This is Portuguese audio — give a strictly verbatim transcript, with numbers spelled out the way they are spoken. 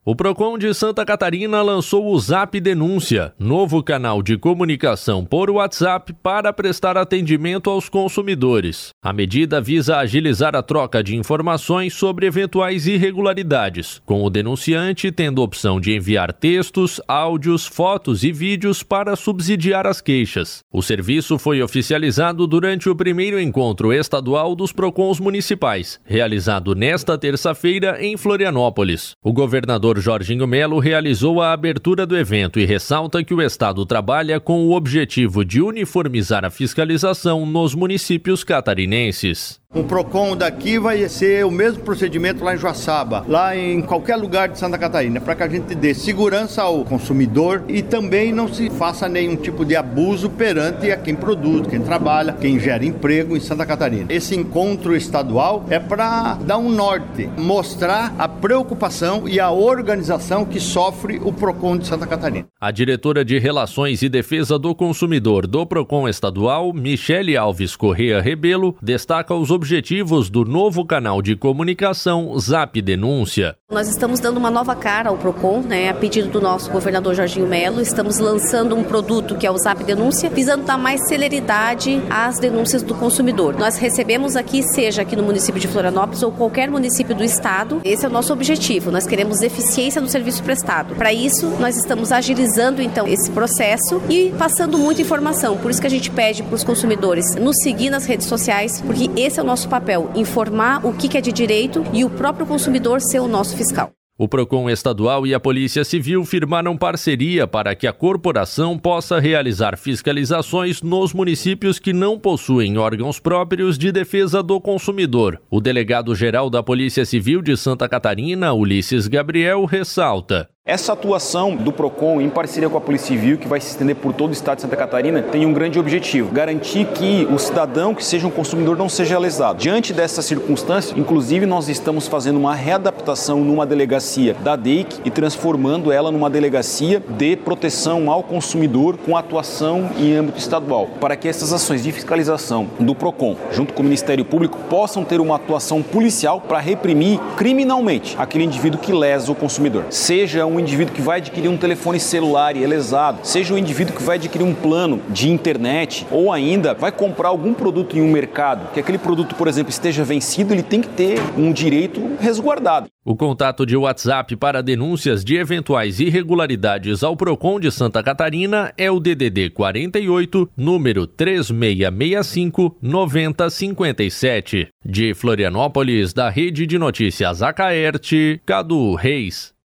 O Procon de Santa Catarina lançou o Zap Denúncia, novo canal de comunicação por WhatsApp para prestar atendimento aos consumidores. A medida visa agilizar a troca de informações sobre eventuais irregularidades, com o denunciante tendo a opção de enviar textos, áudios, fotos e vídeos para subsidiar as queixas. O serviço foi oficializado durante o primeiro encontro estadual dos Procons municipais, realizado nesta terça-feira em Florianópolis. O governador Jorginho Melo realizou a abertura do evento e ressalta que o Estado trabalha com o objetivo de uniformizar a fiscalização nos municípios catarinenses. O Procon daqui vai ser o mesmo procedimento lá em Joaçaba, lá em qualquer lugar de Santa Catarina, para que a gente dê segurança ao consumidor e também não se faça nenhum tipo de abuso perante a quem produz, quem trabalha, quem gera emprego em Santa Catarina. Esse encontro estadual é para dar um norte, mostrar a preocupação e a organização que sofre o Procon de Santa Catarina. A diretora de Relações e Defesa do Consumidor do Procon estadual, Michele Alves Correa Rebelo, destaca os objetivos do novo canal de comunicação Zap Denúncia. Nós estamos dando uma nova cara ao Procon, né, a pedido do nosso governador Jorginho Melo. Estamos lançando um produto que é o Zap Denúncia, visando dar mais celeridade às denúncias do consumidor. Nós recebemos aqui, seja aqui no município de Florianópolis ou qualquer município do estado, esse é o nosso objetivo. Nós queremos eficiência no serviço prestado. Para isso, nós estamos agilizando então esse processo e passando muita informação. Por isso que a gente pede para os consumidores nos seguir nas redes sociais, porque esse é o nosso papel, informar o que é de direito e o próprio consumidor ser o nosso fiscal. O Procon estadual e a Polícia Civil firmaram parceria para que a corporação possa realizar fiscalizações nos municípios que não possuem órgãos próprios de defesa do consumidor. O delegado-geral da Polícia Civil de Santa Catarina, Ulisses Gabriel, ressalta: essa atuação do Procon em parceria com a Polícia Civil, que vai se estender por todo o estado de Santa Catarina, tem um grande objetivo: garantir que o cidadão que seja um consumidor não seja lesado. Diante dessa circunstância, inclusive nós estamos fazendo uma readaptação numa delegacia da D E I C e transformando ela numa delegacia de proteção ao consumidor com atuação em âmbito estadual, para que essas ações de fiscalização do Procon, junto com o Ministério Público, possam ter uma atuação policial para reprimir criminalmente aquele indivíduo que lesa o consumidor. Seja um indivíduo que vai adquirir um telefone celular e é lesado, seja um indivíduo que vai adquirir um plano de internet ou ainda vai comprar algum produto em um mercado, que aquele produto, por exemplo, esteja vencido, ele tem que ter um direito resguardado. O contato de WhatsApp para denúncias de eventuais irregularidades ao Procon de Santa Catarina é o D D D quarenta e oito, número três seis seis cinco, nove zero cinco sete. De Florianópolis, da Rede de Notícias Acaerte, Cadu Reis.